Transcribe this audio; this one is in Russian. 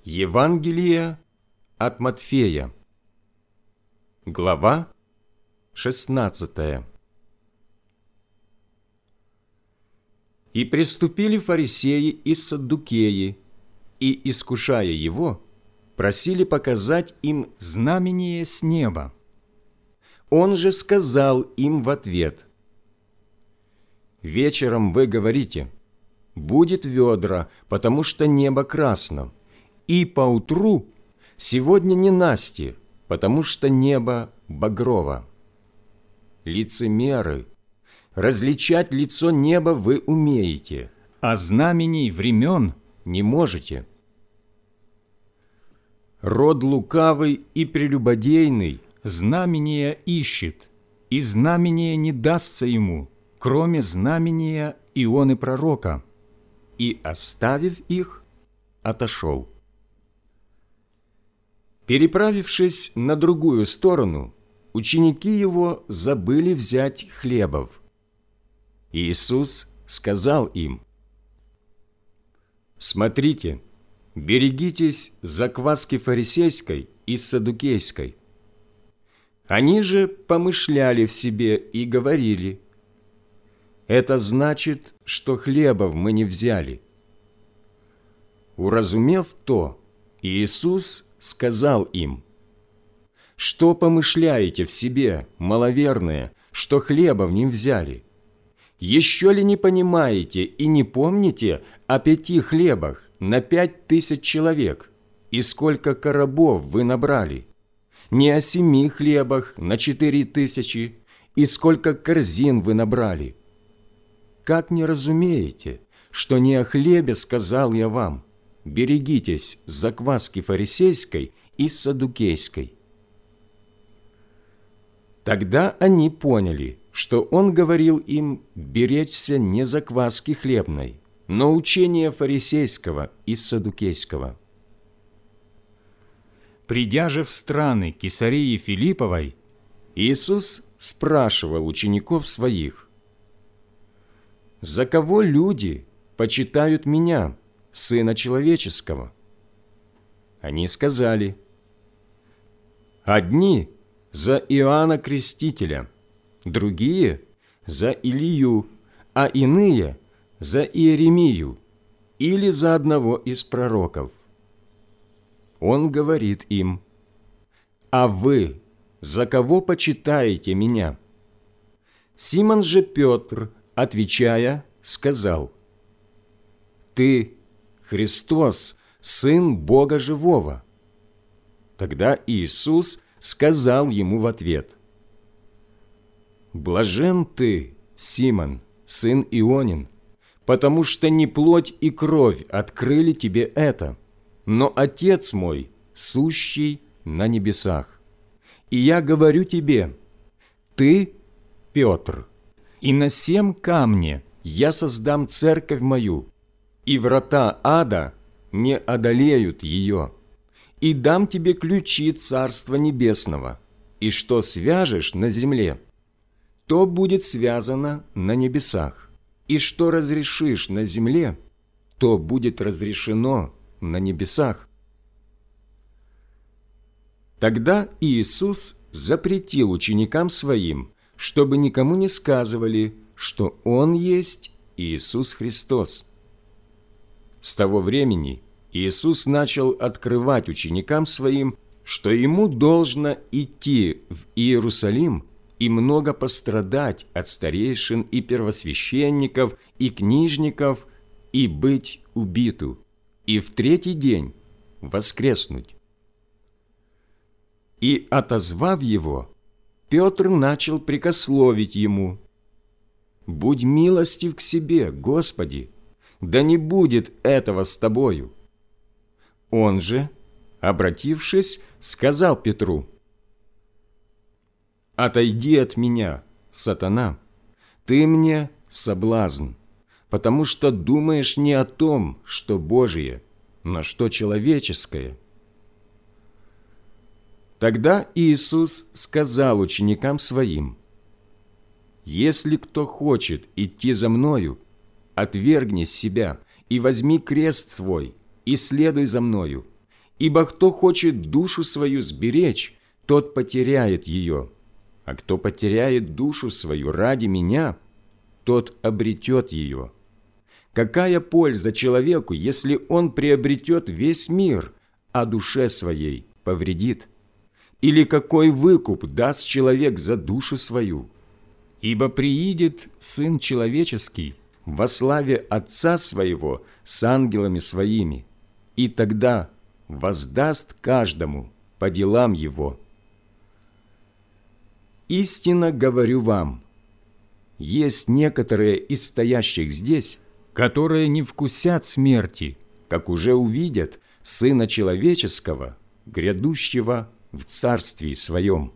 Евангелие от Матфея, глава 16. И приступили фарисеи и саддукеи, и, искушая его, просили показать им знамение с неба. Он же сказал им в ответ: «Вечером вы говорите: будет ведра, потому что небо красно, и поутру: сегодня ненастье, потому что небо багрово. Лицемеры! Различать лицо неба вы умеете, а знамений времен не можете. Род лукавый и прелюбодейный знамения ищет, и знамение не дастся ему, кроме знамения Ионы пророка. И, оставив их, отошел». Переправившись на другую сторону, ученики его забыли взять хлебов. Иисус сказал им: «Смотрите, берегитесь закваски фарисейской и саддукейской». Они же помышляли в себе и говорили: «Это значит, что хлебов мы не взяли». Уразумев то, Иисус сказал им: «Что помышляете в себе, маловерные, что хлебов не взяли? Еще ли не понимаете и не помните о 5 хлебах на 5000 человек, и сколько коробов вы набрали? Не о 7 хлебах на 4000, и сколько корзин вы набрали? Как не разумеете, что не о хлебе сказал я вам: берегитесь закваски фарисейской и саддукейской?» Тогда они поняли, что он говорил им беречься не закваски хлебной, но учения фарисейского и саддукейского. Придя же в страны Кесарии Филипповой, Иисус спрашивал учеников своих: «За кого люди почитают Меня, Сына Человеческого?» Они сказали: «Одни за Иоанна Крестителя, другие за Илию, а иные за Иеремию или за одного из пророков». Он говорит им: «А вы за кого почитаете Меня?» Симон же Петр, отвечая, сказал: «Ты Христос, Сын Бога Живого». Тогда Иисус сказал ему в ответ: «Блажен ты, Симон, сын Ионин, потому что не плоть и кровь открыли тебе это, но Отец мой, сущий на небесах. И я говорю тебе: ты Петр, и на сем камне я создам церковь мою, и врата ада не одолеют ее. И дам тебе ключи Царства Небесного, и что свяжешь на земле, то будет связано на небесах, и что разрешишь на земле, то будет разрешено на небесах». Тогда Иисус запретил ученикам Своим, чтобы никому не сказывали, что Он есть Иисус Христос. С того времени Иисус начал открывать ученикам Своим, что Ему должно идти в Иерусалим и много пострадать от старейшин и первосвященников и книжников, и быть убиту, и в 3-й день воскреснуть. И, отозвав Его, Петр начал прикословить Ему: «Будь милостив к себе, Господи, да не будет этого с Тобою». Он же, обратившись, сказал Петру: «Отойди от меня, сатана, ты мне соблазн, потому что думаешь не о том, что Божие, но что человеческое». Тогда Иисус сказал ученикам Своим: «Если кто хочет идти за Мною, отвергни себя и возьми крест свой, и следуй за Мною, Ибо кто хочет душу свою сберечь, тот потеряет ее, а кто потеряет душу свою ради Меня, тот обретет ее. Какая польза человеку, если он приобретет весь мир, а душе своей повредит? Или какой выкуп даст человек за душу свою? Ибо приидет Сын Человеческий во славе Отца Своего с ангелами Своими, и тогда воздаст каждому по делам его. Истинно говорю вам, есть некоторые из стоящих здесь, которые не вкусят смерти, как уже увидят Сына Человеческого, грядущего в Царствии Своем.